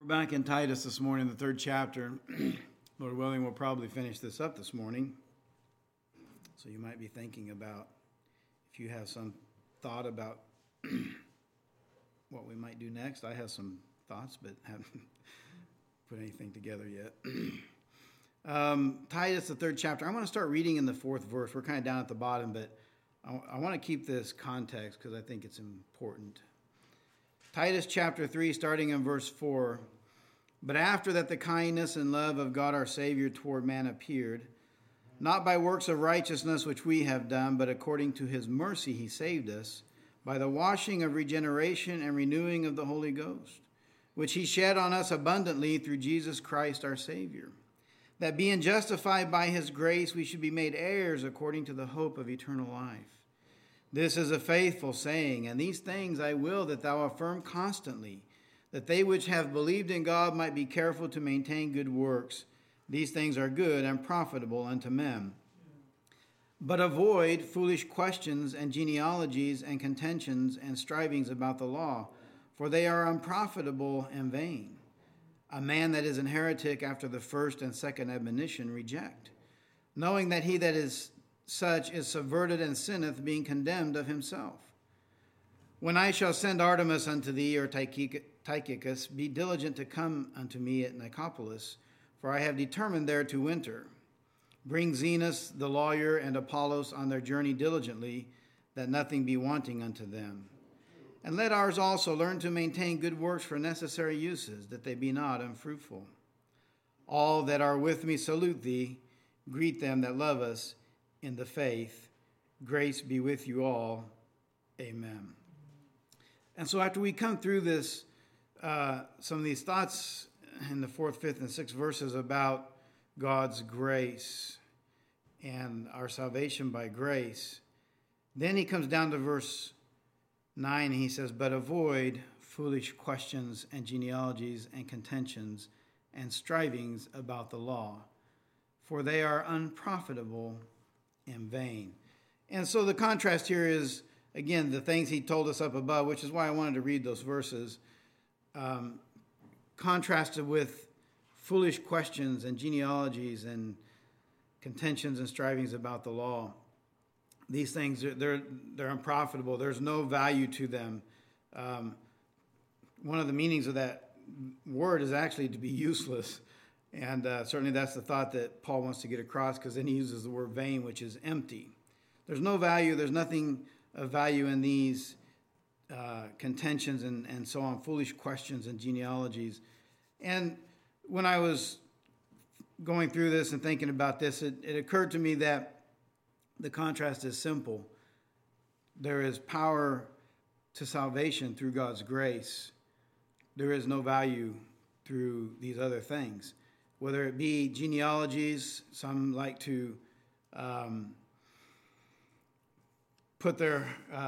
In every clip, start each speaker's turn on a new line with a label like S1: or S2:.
S1: Back in Titus this morning, the 3rd chapter. Lord willing, we'll probably finish this up this morning. So you might be thinking about, if you have some thought about what we might do next. I have some thoughts, but haven't put anything together yet. Titus, the 3rd chapter. I want to start reading in the 4th verse. We're kind of down at the bottom, but I want to keep this context because I think it's important. Titus chapter 3, starting in verse 4. But after that the kindness and love of God our Savior toward man appeared, not by works of righteousness which we have done, but according to his mercy he saved us, by the washing of regeneration and renewing of the Holy Ghost, which he shed on us abundantly through Jesus Christ our Savior, that being justified by his grace we should be made heirs according to the hope of eternal life. This is a faithful saying, and these things I will that thou affirm constantly, that they which have believed in God might be careful to maintain good works. These things are good and profitable unto men. But avoid foolish questions and genealogies and contentions and strivings about the law, for they are unprofitable and vain. A man that is an heretic after the first and second admonition reject, knowing that he that is such is subverted and sinneth, being condemned of himself. When I shall send Artemas unto thee, or Tychicus, be diligent to come unto me at Nicopolis, for I have determined there to winter. Bring Zenas the lawyer and Apollos on their journey diligently, that nothing be wanting unto them. And let ours also learn to maintain good works for necessary uses, that they be not unfruitful. All that are with me salute thee. Greet them that love us in the faith. Grace be with you all. Amen. And so after we come through this, some of these thoughts in the 4th, 5th, and 6th verses about God's grace and our salvation by grace, then he comes down to verse 9 and he says, but avoid foolish questions and genealogies and contentions and strivings about the law, for they are unprofitable and vain. And so the contrast here is, again, the things he told us up above, which is why I wanted to read those verses, contrasted with foolish questions and genealogies and contentions and strivings about the law. These things, they're unprofitable. There's no value to them. One of the meanings of that word is actually to be useless. And certainly that's the thought that Paul wants to get across, because then he uses the word vain, which is empty. There's no value. There's nothing of value in these contentions and so on, foolish questions and genealogies. And when I was going through this and thinking about this, it occurred to me that the contrast is simple. There is power to salvation through God's grace. There is no value through these other things. Whether it be genealogies, some like to put their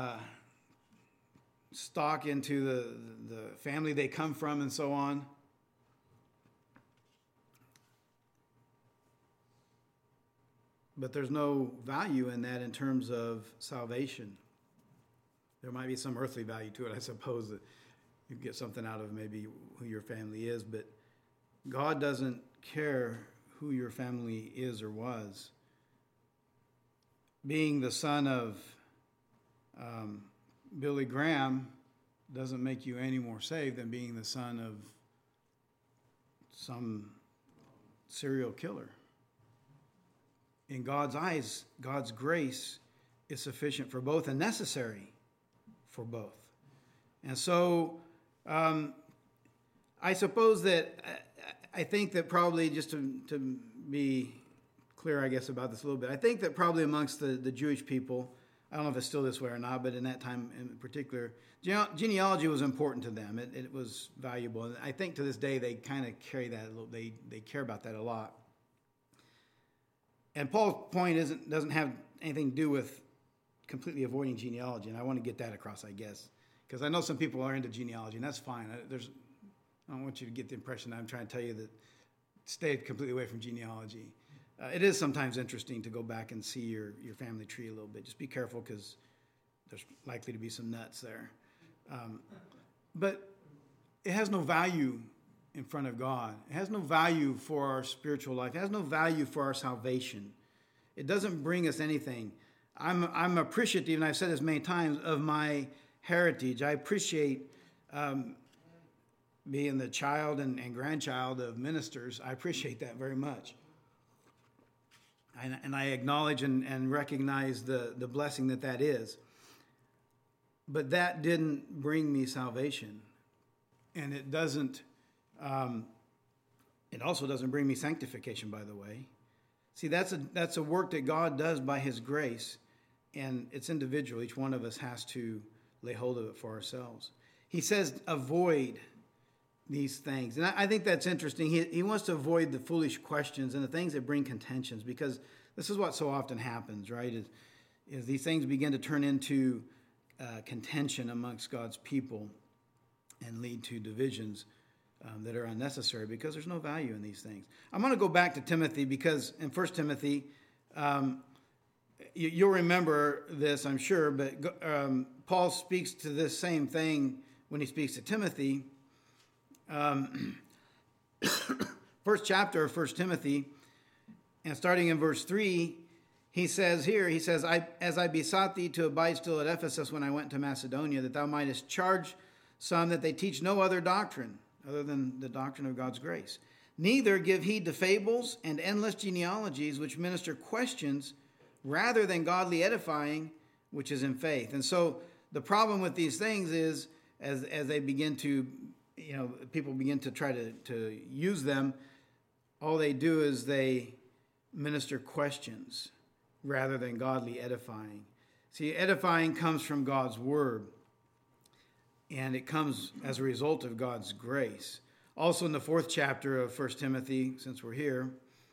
S1: stock into the family they come from and so on. But there's no value in that in terms of salvation. There might be some earthly value to it, I suppose, that you get something out of maybe who your family is, but God doesn't care who your family is or was. Being the son of Billy Graham doesn't make you any more saved than being the son of some serial killer. In God's eyes, God's grace is sufficient for both and necessary for both. And so I suppose that I think that probably, just to be clear, I guess, about this a little bit, I think that probably amongst the Jewish people, I don't know if it's still this way or not, but in that time in particular, genealogy was important to them. It was valuable. And I think to this day they kind of carry that a little, they care about that a lot. And Paul's point doesn't have anything to do with completely avoiding genealogy, and I want to get that across, I guess, because I know some people are into genealogy, and that's fine. I don't want you to get the impression that I'm trying to tell you that stay completely away from genealogy. It is sometimes interesting to go back and see your family tree a little bit. Just be careful, because there's likely to be some nuts there. But it has no value in front of God. It has no value for our spiritual life. It has no value for our salvation. It doesn't bring us anything. I'm appreciative, and I've said this many times, of my heritage. I appreciate being the child and grandchild of ministers. I appreciate that very much. And I acknowledge and recognize the blessing that is. But that didn't bring me salvation. And it doesn't, it also doesn't bring me sanctification, by the way. See, that's a work that God does by his grace, and it's individual. Each one of us has to lay hold of it for ourselves. He says, avoid these things. And I think that's interesting. He wants to avoid the foolish questions and the things that bring contentions, because this is what so often happens, right? Is these things begin to turn into contention amongst God's people and lead to divisions that are unnecessary, because there's no value in these things. I'm going to go back to Timothy, because in 1 Timothy, you'll remember this, I'm sure, but Paul speaks to this same thing when he speaks to Timothy. First chapter of 1 Timothy, and starting in verse 3, he says, as I besought thee to abide still at Ephesus when I went to Macedonia, that thou mightest charge some that they teach no other doctrine other than the doctrine of God's grace. Neither give heed to fables and endless genealogies, which minister questions rather than godly edifying, which is in faith. And so the problem with these things is, as they begin to, people begin to try to use them, all they do is they minister questions rather than godly edifying. See, edifying comes from God's word, and it comes as a result of God's grace. Also in the 4th chapter of 1 Timothy, since we're here,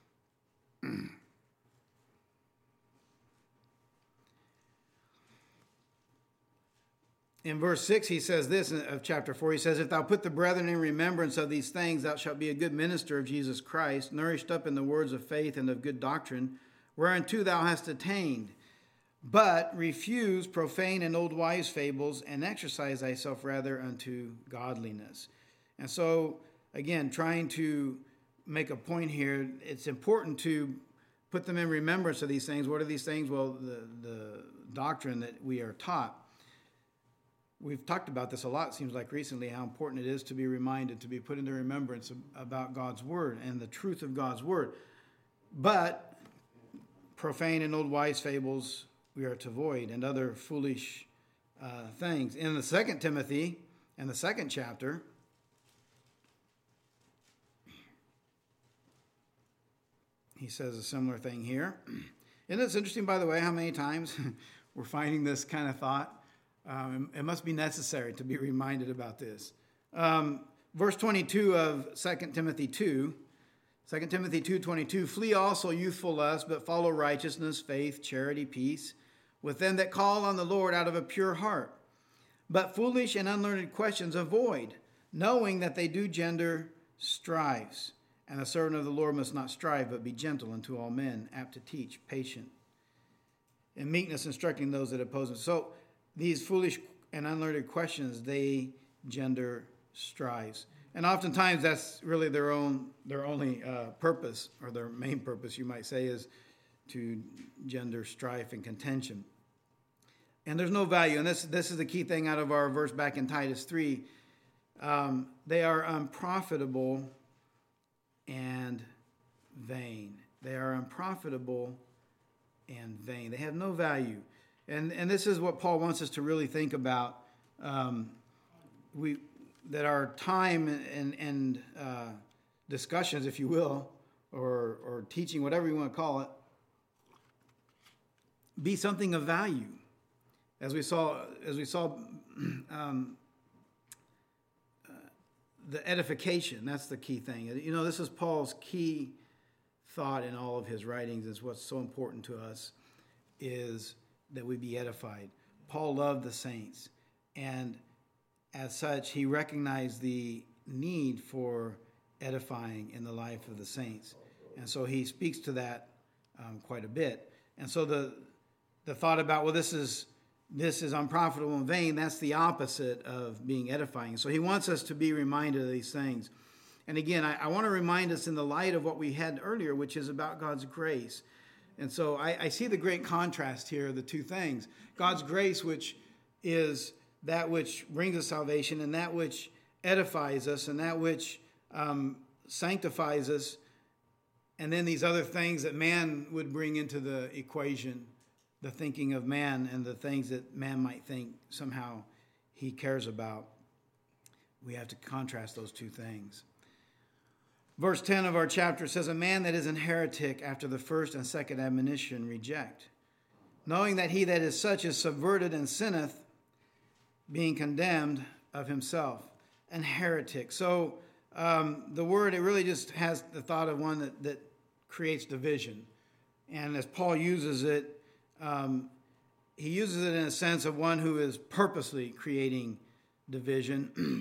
S1: in verse 6, he says this of chapter 4. He says, if thou put the brethren in remembrance of these things, thou shalt be a good minister of Jesus Christ, nourished up in the words of faith and of good doctrine, whereunto thou hast attained. But refuse profane and old wise fables, and exercise thyself rather unto godliness. And so, again, trying to make a point here, it's important to put them in remembrance of these things. What are these things? Well, the doctrine that we are taught. We've talked about this a lot, it seems like recently, how important it is to be reminded, to be put into remembrance about God's word and the truth of God's word. But profane and old wise fables we are to avoid, and other foolish things. In the 2 Timothy, in the 2nd chapter, he says a similar thing here. And it's interesting, by the way, how many times we're finding this kind of thought. It must be necessary to be reminded about this. Verse 22 of 2 Timothy 2, 2 Timothy 2:22, flee also youthful lust, but follow righteousness, faith, charity, peace, with them that call on the Lord out of a pure heart. But foolish and unlearned questions avoid, knowing that they do gender strives. And the servant of the Lord must not strive, but be gentle unto all men, apt to teach, patient, in meekness instructing those that oppose him. So these foolish and unlearned questions, they gender strives. And oftentimes that's really their only purpose, or their main purpose, you might say, is to gender strife and contention. And there's no value. And this is the key thing out of our verse back in Titus 3. They are unprofitable and vain. They are unprofitable and vain. They have no value. And this is what Paul wants us to really think about. That our time and discussions, if you will, or teaching, whatever you want to call it, be something of value. As we saw, the edification, that's the key thing. This is Paul's key thought in all of his writings, is what's so important to us is that we be edified. Paul loved the saints, and as such, he recognized the need for edifying in the life of the saints. And so he speaks to that quite a bit. And so the thought about, well, this is unprofitable and vain, that's the opposite of being edifying. So he wants us to be reminded of these things. And again, I want to remind us in the light of what we had earlier, which is about God's grace. And so I see the great contrast here, the two things. God's grace, which is that which brings us salvation, and that which edifies us, and that which sanctifies us, and then these other things that man would bring into the equation, the thinking of man and the things that man might think somehow he cares about. We have to contrast those two things. Verse 10 of our chapter says, a man that is an heretic after the first and second admonition reject, knowing that he that is such is subverted and sinneth, being condemned of himself. An heretic. So the word, it really just has the thought of one that creates division. And as Paul uses it, he uses it in a sense of one who is purposely creating division.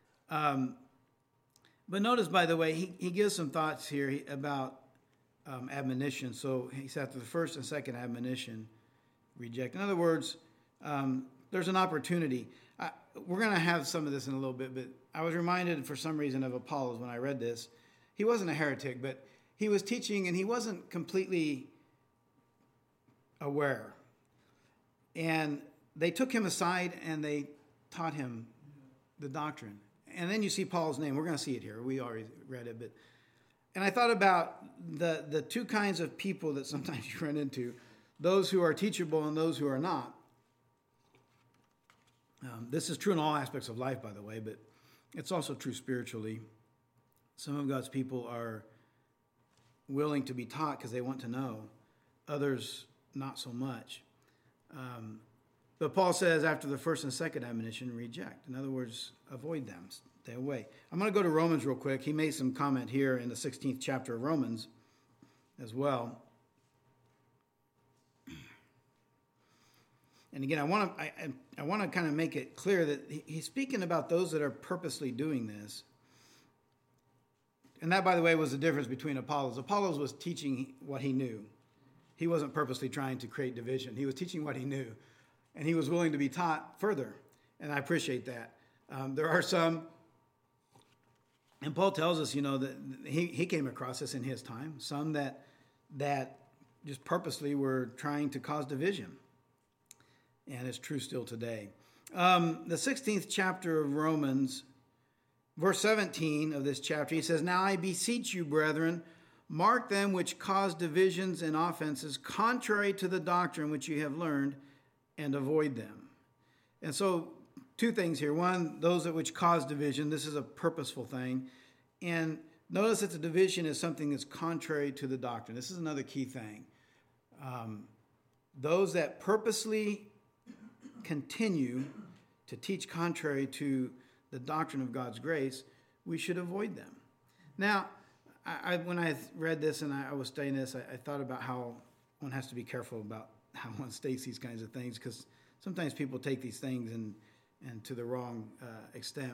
S1: But notice, by the way, he gives some thoughts here about admonition. So he said after the first and second admonition, reject. In other words, there's an opportunity. We're going to have some of this in a little bit, but I was reminded for some reason of Apollos when I read this. He wasn't a heretic, but he was teaching and he wasn't completely aware. And they took him aside and they taught him the doctrine. And then you see Paul's name. We're going to see it here. We already read it. And I thought about the two kinds of people that sometimes you run into, those who are teachable and those who are not. This is true in all aspects of life, by the way, but it's also true spiritually. Some of God's people are willing to be taught because they want to know. Others, not so much. But Paul says after the first and second admonition, reject. In other words, avoid them. Stay away. I'm going to go to Romans real quick. He made some comment here in the 16th chapter of Romans as well. And again, I want to kind of make it clear that he's speaking about those that are purposely doing this. And that, by the way, was the difference between Apollos. Apollos was teaching what he knew. He wasn't purposely trying to create division. He was teaching what he knew. And he was willing to be taught further. And I appreciate that. There are some, and Paul tells us, that he came across this in his time, some that just purposely were trying to cause division. And it's true still today. The 16th chapter of Romans, verse 17 of this chapter, he says, now I beseech you, brethren, mark them which cause divisions and offenses contrary to the doctrine which you have learned, and avoid them. And so two things here. One, those that which cause division. This is a purposeful thing. And notice that the division is something that's contrary to the doctrine. This is another key thing. Those that purposely continue to teach contrary to the doctrine of God's grace, we should avoid them. Now, when I read this and I was studying this, I thought about how one has to be careful about how one states these kinds of things, because sometimes people take these things and to the wrong extent.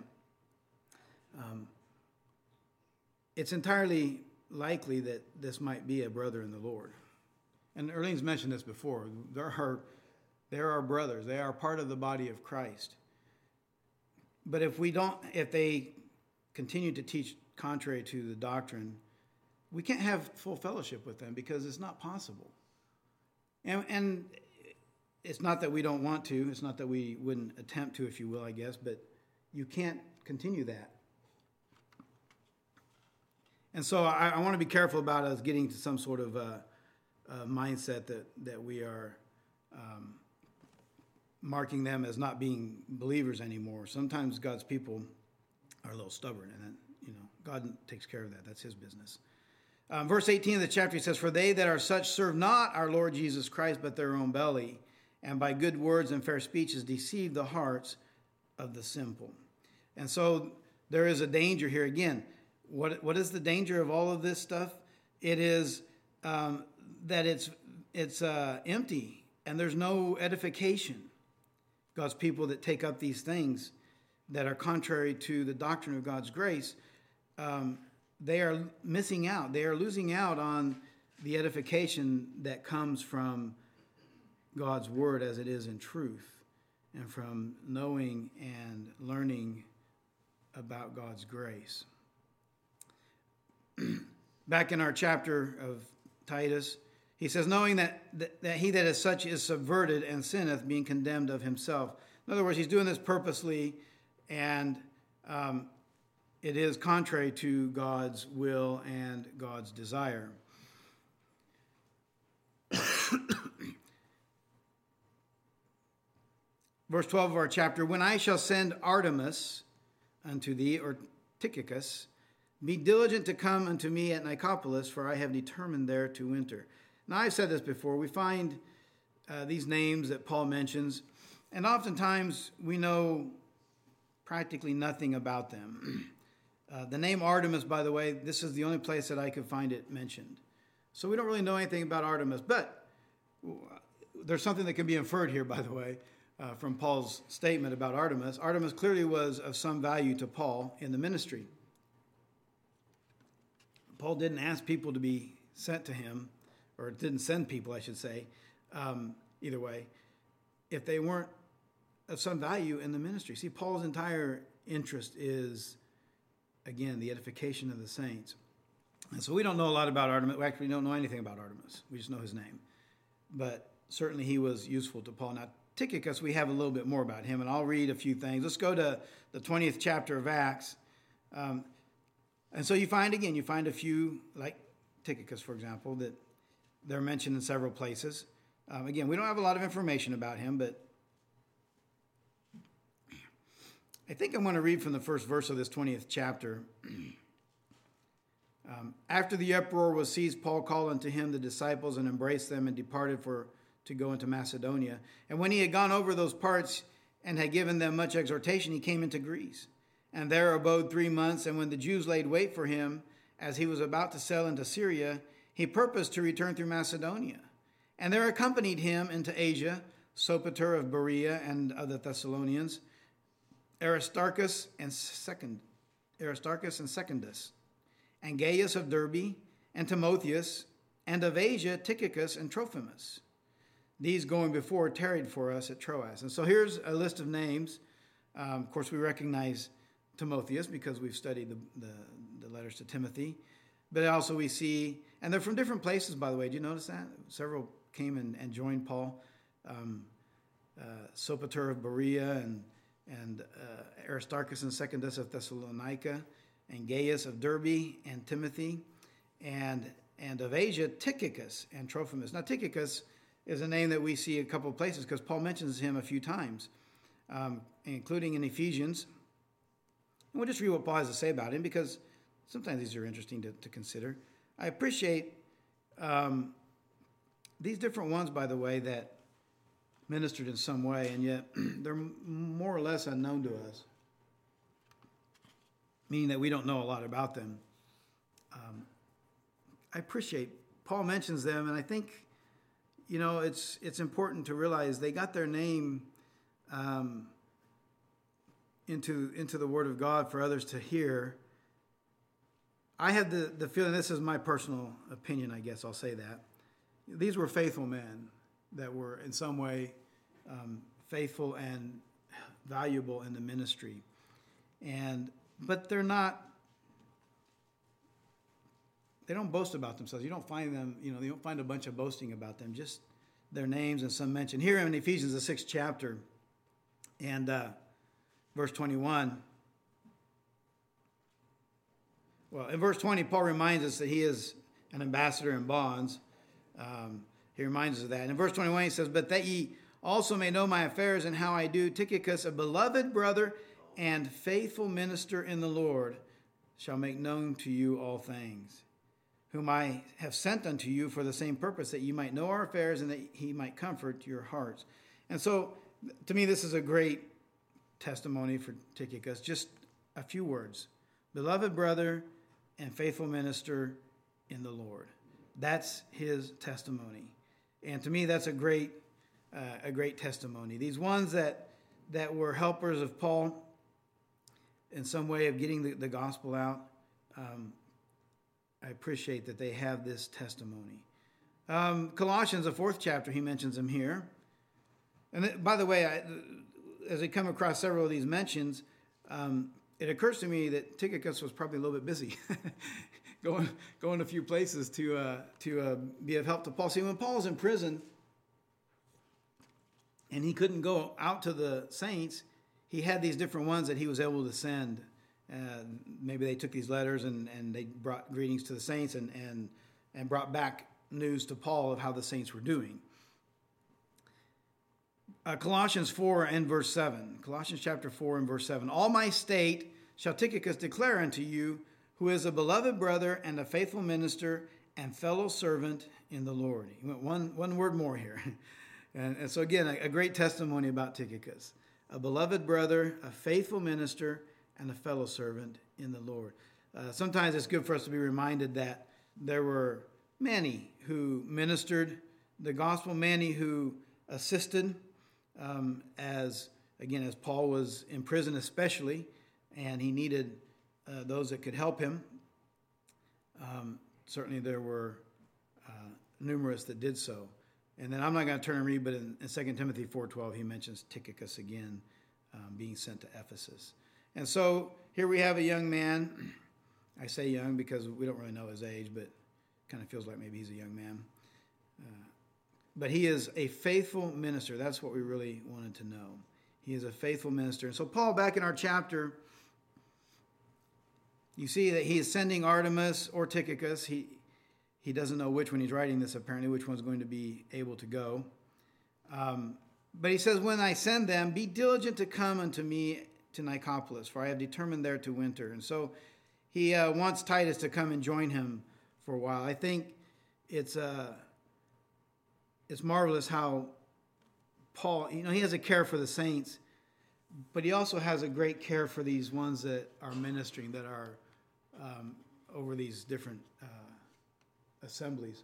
S1: It's entirely likely that this might be a brother in the Lord. And Erlene's mentioned this before. There are brothers. They are part of the body of Christ. But if they continue to teach contrary to the doctrine, we can't have full fellowship with them because it's not possible. And it's not that we don't want to. It's not that we wouldn't attempt to, if you will, I guess. But you can't continue that. And so I want to be careful about us getting to some sort of mindset that we are marking them as not being believers anymore. Sometimes God's people are a little stubborn, and God takes care of that. That's his business. Verse 18 of the chapter, he says, for they that are such serve not our Lord Jesus Christ, but their own belly, and by good words and fair speeches deceive the hearts of the simple. And so there is a danger here. Again, what is the danger of all of this stuff? It is that it's empty, and there's no edification. God's people that take up these things that are contrary to the doctrine of God's grace, they are missing out. They are losing out on the edification that comes from God's word as it is in truth, and from knowing and learning about God's grace. back in our chapter of Titus, he says, knowing that he that is such is subverted and sinneth, being condemned of himself. In other words, he's doing this purposely, and it is contrary to God's will and God's desire. Verse 12 of our chapter, when I shall send Artemas unto thee, or Tychicus, be diligent to come unto me at Nicopolis, for I have determined there to winter. Now, I've said this before. We find these names that Paul mentions, and oftentimes we know practically nothing about them. The name Artemas, by the way, this is the only place that I could find it mentioned. So we don't really know anything about Artemas, but there's something that can be inferred here, by the way, from Paul's statement about Artemas. Artemas clearly was of some value to Paul in the ministry. Paul didn't ask people to be sent to him, or didn't send people, I should say, either way, if they weren't of some value in the ministry. See, Paul's entire interest is, again, the edification of the saints. And so we don't know a lot about Artemas. We actually don't know anything about Artemas. We just know his name. But certainly he was useful to Paul. Now, Tychicus, we have a little bit more about him, and I'll read a few things. Let's go to the 20th chapter of Acts. And so you find a few, like Tychicus, for example, that they're mentioned in several places. Again, we don't have a lot of information about him, but I think I'm going to read from the first verse of this 20th chapter. After the uproar was ceased, Paul called unto him the disciples and embraced them and departed to go into Macedonia. And when he had gone over those parts and had given them much exhortation, he came into Greece, and there abode 3 months. And when the Jews laid wait for him, as he was about to sail into Syria, he purposed to return through Macedonia. And there accompanied him into Asia Sopater of Berea and of the Thessalonians, Aristarchus and Secundus, and Gaius of Derbe, and Timotheus, and of Asia Tychicus and Trophimus. These going before tarried for us at Troas. And so here's a list of names. Of course, we recognize Timotheus because we've studied the letters to Timothy. But also we see, and they're from different places, by the way. Do you notice that? Several came and joined Paul. Sopater of Berea and Aristarchus and Secundus of Thessalonica, and Gaius of Derbe and Timothy, and of Asia Tychicus and Trophimus. Now Tychicus is a name that we see a couple of places because Paul mentions him a few times, including in Ephesians. And we'll just read what Paul has to say about him because sometimes these are interesting to consider. I appreciate these different ones, by the way, that ministered in some way, and yet they're more or less unknown to us, meaning that we don't know a lot about them. I appreciate Paul mentions them, and I think, it's important to realize they got their name into the Word of God for others to hear. I have the feeling, this is my personal opinion, I guess I'll say that, these were faithful men that were in some way faithful and valuable in the ministry. But they're not, they don't boast about themselves. You don't find them, you don't find a bunch of boasting about them, just their names and some mention. Here in Ephesians, the 6th chapter, and verse 21. Well, in verse 20, Paul reminds us that he is an ambassador in bonds. He reminds us of that. And in verse 21, he says, but that ye also may know my affairs and how I do, Tychicus, a beloved brother and faithful minister in the Lord, shall make known to you all things, whom I have sent unto you for the same purpose, that you might know our affairs and that he might comfort your hearts. And so, to me, this is a great testimony for Tychicus. Just a few words. Beloved brother and faithful minister in the Lord. That's his testimony. And to me, that's a great testimony. These ones that were helpers of Paul in some way of getting the gospel out, I appreciate that they have this testimony. Colossians, the 4th chapter, he mentions them here. And by the way, as I come across several of these mentions, it occurs to me that Tychicus was probably a little bit busy going a few places to be of help to Paul. See, when Paul was in prison and he couldn't go out to the saints, he had these different ones that he was able to send. Maybe they took these letters and they brought greetings to the saints and brought back news to Paul of how the saints were doing. Colossians 4 and verse 7. Colossians chapter 4 and verse 7. All my state shall Tychicus declare unto you, who is a beloved brother and a faithful minister and fellow servant in the Lord. He went one word more here. And so again, a great testimony about Tychicus. A beloved brother, a faithful minister, and a fellow servant in the Lord. Sometimes it's good for us to be reminded that there were many who ministered the gospel, many who assisted as Paul was in prison especially, and he needed those that could help him. Certainly there were numerous that did so. And then I'm not going to turn and read, but in 2 Timothy 4:12, he mentions Tychicus again being sent to Ephesus. And so here we have a young man. I say young because we don't really know his age, but it kind of feels like maybe he's a young man. But he is a faithful minister. That's what we really wanted to know. He is a faithful minister. And so Paul, back in our chapter, you see that he is sending Artemas or Tychicus. He doesn't know which one he's writing this, apparently, which one's going to be able to go. But he says, when I send them, be diligent to come unto me to Nicopolis, for I have determined there to winter. And so he wants Titus to come and join him for a while. I think it's marvelous how Paul, he has a care for the saints, but he also has a great care for these ones that are ministering, that are over these different assemblies.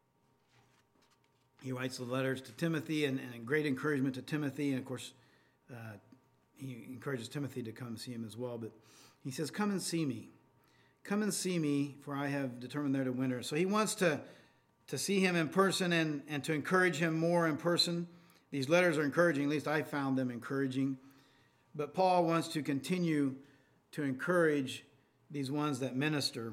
S1: He writes the letters to Timothy and a great encouragement to Timothy. And of course, he encourages Timothy to come see him as well. But he says, come and see me. Come and see me, for I have determined there to winter. So he wants to see him in person and to encourage him more in person. These letters are encouraging. At least I found them encouraging. But Paul wants to continue to encourage these ones that minister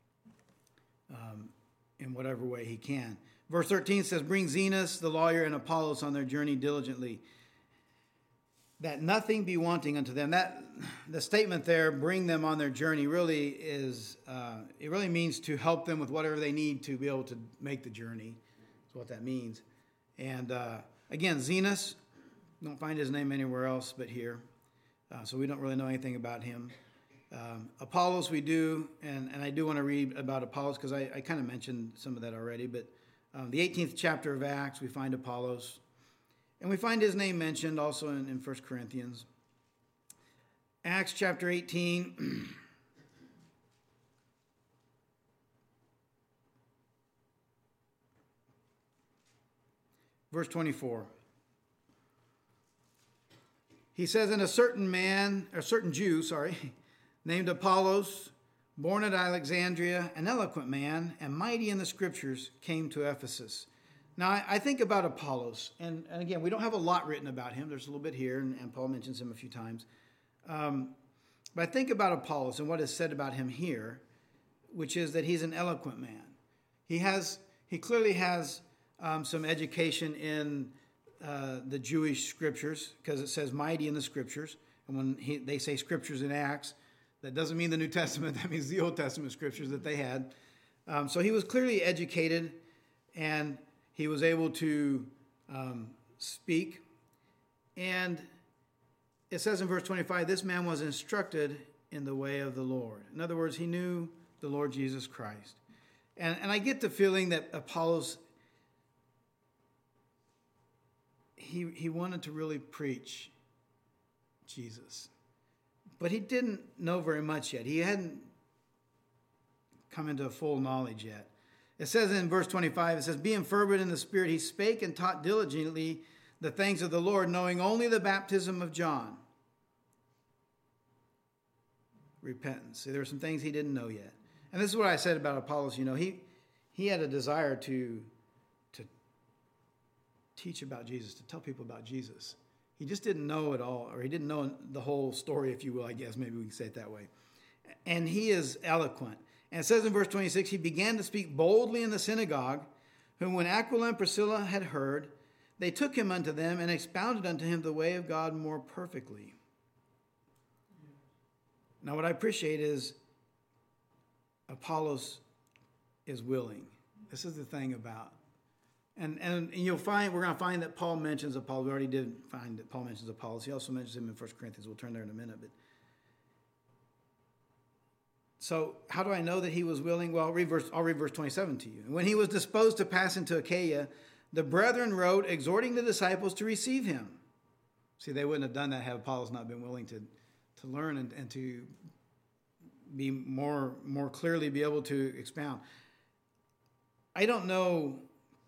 S1: in whatever way he can. Verse 13 says, bring Zenas, the lawyer, and Apollos on their journey diligently, that nothing be wanting unto them. That the statement there, bring them on their journey, really is, it really means to help them with whatever they need to be able to make the journey. That's what that means. And again, Zenas, don't find his name anywhere else but here. So we don't really know anything about him. Apollos we do, and I do want to read about Apollos because I kind of mentioned some of that already, but the 18th chapter of Acts, we find Apollos, and we find his name mentioned also in 1 Corinthians. Acts chapter 18, verse 24. He says, and a certain Jew, named Apollos, born at Alexandria, an eloquent man and mighty in the scriptures, came to Ephesus. Now, I think about Apollos, and again, we don't have a lot written about him. There's a little bit here, and Paul mentions him a few times. But I think about Apollos and what is said about him here, which is that he's an eloquent man. He clearly has some education in the Jewish scriptures, because it says mighty in the scriptures. And when they say scriptures in Acts, that doesn't mean the New Testament. That means the Old Testament scriptures that they had. So he was clearly educated, and he was able to speak. And it says in verse 25, this man was instructed in the way of the Lord. In other words, he knew the Lord Jesus Christ. And I get the feeling that Apollos, he wanted to really preach Jesus. But he didn't know very much yet. He hadn't come into full knowledge yet. It says in verse 25, it says, being fervent in the Spirit, he spake and taught diligently the things of the Lord, knowing only the baptism of John. Repentance. See, there were some things he didn't know yet. And this is what I said about Apollos. He had a desire to teach about Jesus, to tell people about Jesus. He just didn't know it all, or he didn't know the whole story, if you will, I guess. Maybe we can say it that way. And he is eloquent. And it says in verse 26, he began to speak boldly in the synagogue, whom when Aquila and Priscilla had heard, they took him unto them and expounded unto him the way of God more perfectly. Now, what I appreciate is Apollos is willing. This is the thing about, and you'll find, we're going to find that Paul mentions Apollos. We already did find that Paul mentions Apollos. He also mentions him in 1 Corinthians. We'll turn there in a minute. But so how do I know that he was willing? Well, I'll read verse 27 to you. When he was disposed to pass into Achaia, the brethren wrote, exhorting the disciples to receive him. See, they wouldn't have done that had Apollos not been willing to learn and to be more clearly be able to expound. I don't know,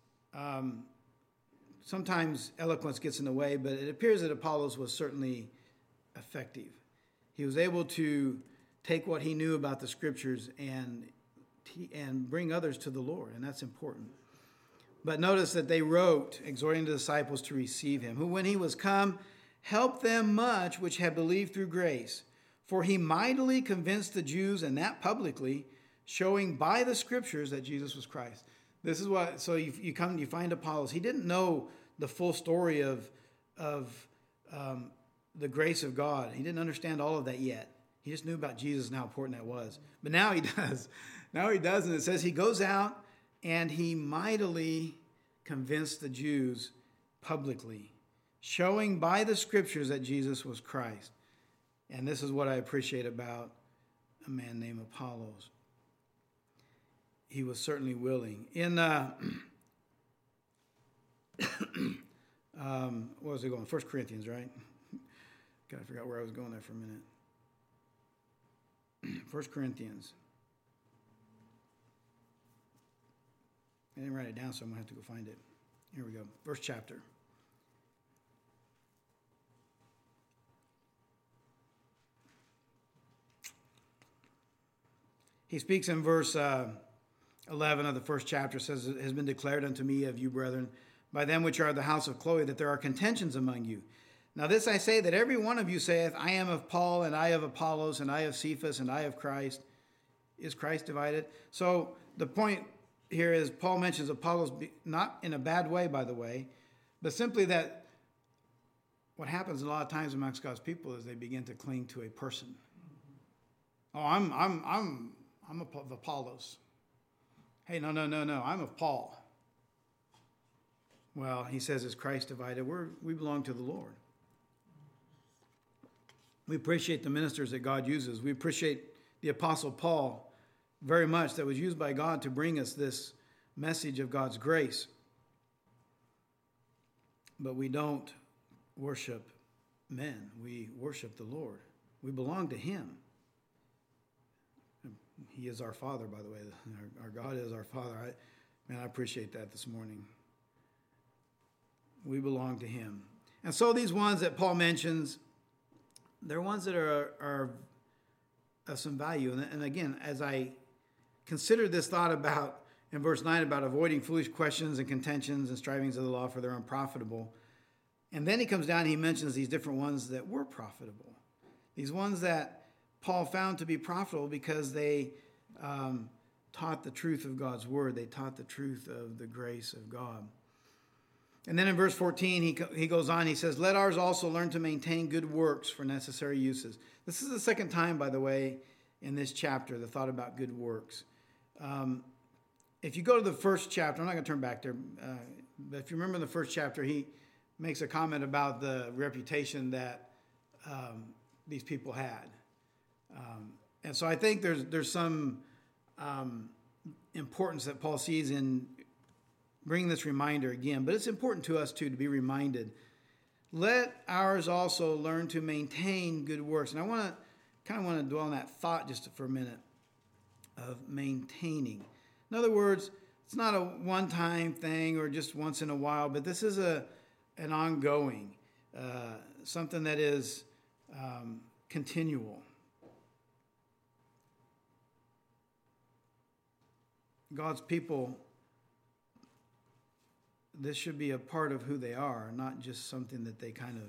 S1: sometimes eloquence gets in the way, but it appears that Apollos was certainly effective. He was able to take what he knew about the scriptures and bring others to the Lord, and that's important. But notice that they wrote, exhorting the disciples to receive him, who when he was come, helped them much which had believed through grace. For he mightily convinced the Jews, and that publicly, showing by the scriptures that Jesus was Christ. This is what, so you find Apollos. He didn't know the full story of the grace of God. He didn't understand all of that yet. He just knew about Jesus and how important that was. But now he does. Now he does, and it says he goes out and he mightily convinced the Jews publicly, showing by the scriptures that Jesus was Christ. And this is what I appreciate about a man named Apollos. He was certainly willing. In, what was it going? 1 Corinthians, right? God, I forgot where I was going there for a minute. 1 Corinthians. I didn't write it down, so I'm going to have to go find it. Here we go. First chapter. He speaks in verse 11 of the first chapter, says, it has been declared unto me of you, brethren, by them which are of the house of Chloe, that there are contentions among you. Now this I say, that every one of you saith, I am of Paul, and I of Apollos, and I of Cephas, and I of Christ. Is Christ divided? So the point here is Paul mentions Apollos, not in a bad way, by the way, but simply that what happens a lot of times amongst God's people is they begin to cling to a person. Oh, I'm of Apollos. Hey, no, I'm of Paul. Well, he says, is Christ divided? We belong to the Lord. We appreciate the ministers that God uses. We appreciate the Apostle Paul very much, that was used by God to bring us this message of God's grace. But we don't worship men. We worship the Lord. We belong to him. He is our Father, by the way. Our God is our Father. I appreciate that this morning. We belong to him. And so these ones that Paul mentions, they're ones that are of some value. And again, as I considered this thought about, in verse 9, about avoiding foolish questions and contentions and strivings of the law, for they're unprofitable. And then he comes down and he mentions these different ones that were profitable. These ones that Paul found to be profitable because they taught the truth of God's word. They taught the truth of the grace of God. And then in verse 14, he goes on, he says, let ours also learn to maintain good works for necessary uses. This is the second time, by the way, in this chapter, the thought about good works. If you go to the first chapter, I'm not going to turn back there, but if you remember in the first chapter, he makes a comment about the reputation that these people had. And so I think there's some importance that Paul sees in bringing this reminder again. But it's important to us, too, to be reminded. Let ours also learn to maintain good works. And I want to dwell on that thought just for a minute of maintaining. In other words, it's not a one-time thing or just once in a while, but this is an ongoing, something that is continual. God's people, this should be a part of who they are, not just something that they kind of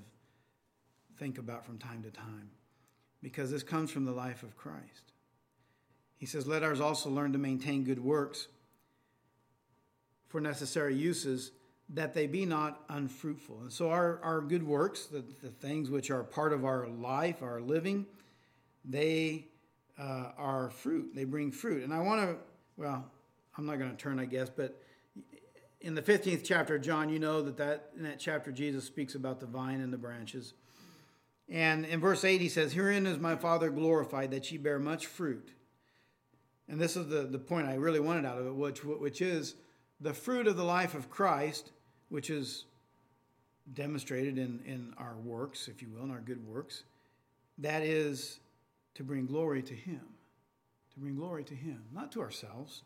S1: think about from time to time, because this comes from the life of Christ. he says, let ours also learn to maintain good works for necessary uses, that they be not unfruitful. And so our good works, the things which are part of our life, our living, they are fruit. They bring fruit. And I want to, well, I'm not going to turn, I guess, but in the 15th chapter of John, you know that in that chapter, Jesus speaks about the vine and the branches. And in verse 8, he says, herein is my Father glorified, that ye bear much fruit. And this is the point I really wanted out of it, which is the fruit of the life of Christ, which is demonstrated in our works, if you will, in our good works. That is to bring glory to him. To bring glory to him, not to ourselves.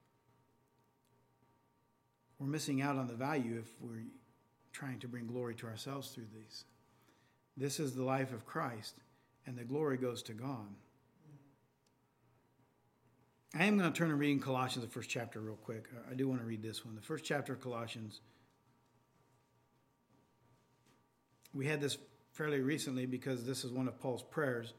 S1: We're missing out on the value if we're trying to bring glory to ourselves through these. This is the life of Christ, and the glory goes to God. I am going to turn and read in Colossians, the first chapter, real quick. I do want to read this one. The first chapter of Colossians. We had this fairly recently because this is one of Paul's prayers.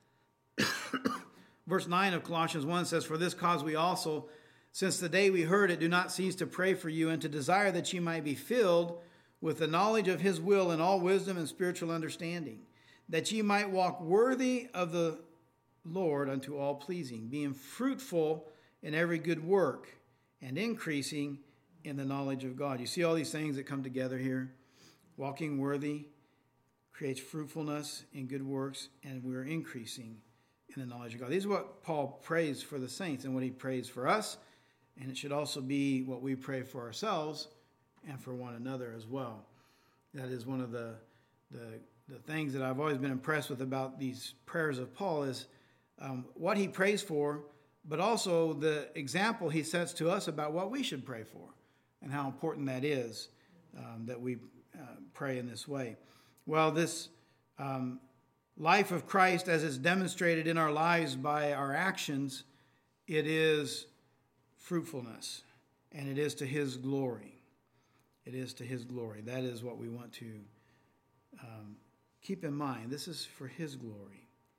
S1: Verse 9 of Colossians 1 says, for this cause we also, since the day we heard it, do not cease to pray for you and to desire that ye might be filled with the knowledge of his will in all wisdom and spiritual understanding, that ye might walk worthy of the Lord unto all pleasing, being fruitful in every good work and increasing in the knowledge of God. You see all these things that come together here. Walking worthy creates fruitfulness in good works, and we're increasing in the knowledge of God. This is what Paul prays for the saints and what he prays for us, and it should also be what we pray for ourselves and for one another as well. That is one of the things that I've always been impressed with about these prayers of Paul is what he prays for, but also the example he sets to us about what we should pray for and how important that is that we pray in this way. Well, this life of Christ, as it's demonstrated in our lives by our actions, it is fruitfulness, and it is to his glory. It is to his glory. That is what we want to keep in mind. This is for his glory.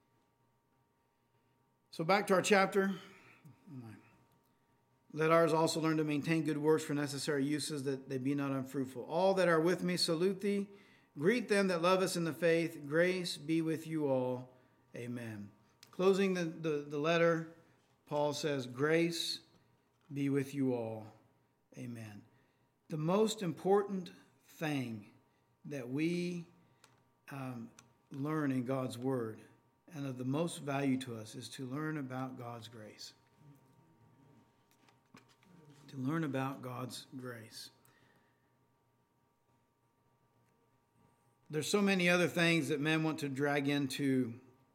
S1: So back to our chapter. Let ours also learn to maintain good works for necessary uses, that they be not unfruitful. All that are with me salute thee. Greet them that love us in the faith. Grace be with you all. Amen. Closing the letter, Paul says, grace be with you all. Amen. The most important thing that we learn in God's word and of the most value to us is to learn about God's grace. To learn about God's grace. There's so many other things that men want to drag into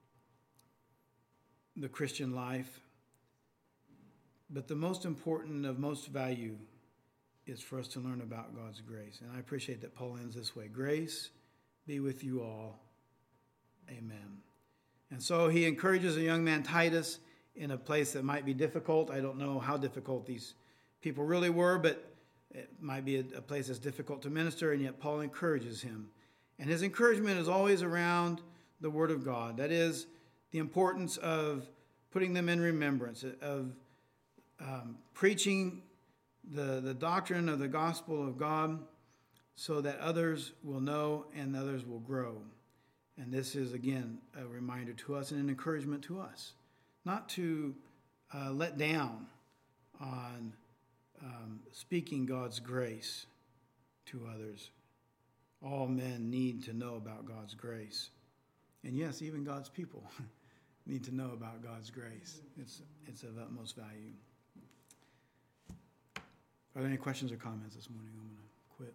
S1: the Christian life, but the most important of most value is for us to learn about God's grace. And I appreciate that Paul ends this way. Grace be with you all. Amen. And so he encourages a young man, Titus, in a place that might be difficult. I don't know how difficult these people really were, but it might be a place that's difficult to minister, and yet Paul encourages him. And his encouragement is always around the Word of God. That is, the importance of putting them in remembrance, of preaching the doctrine of the gospel of God so that others will know and others will grow. And this is, again, a reminder to us and an encouragement to us, not to let down on speaking God's grace to others. All men need to know about God's grace. And yes, even God's people need to know about God's grace. It's of utmost value. Are there any questions or comments this morning? I'm going to quit.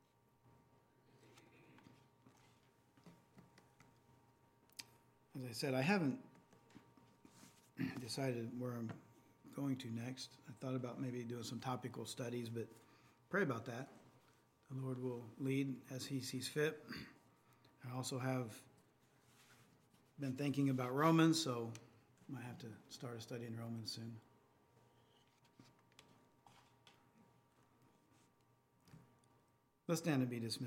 S1: As I said, I haven't decided where I'm going to next. I thought about maybe doing some topical studies, but pray about that. The Lord will lead as he sees fit. I also have been thinking about Romans, so I might have to start a study in Romans soon. Let's stand and be dismissed.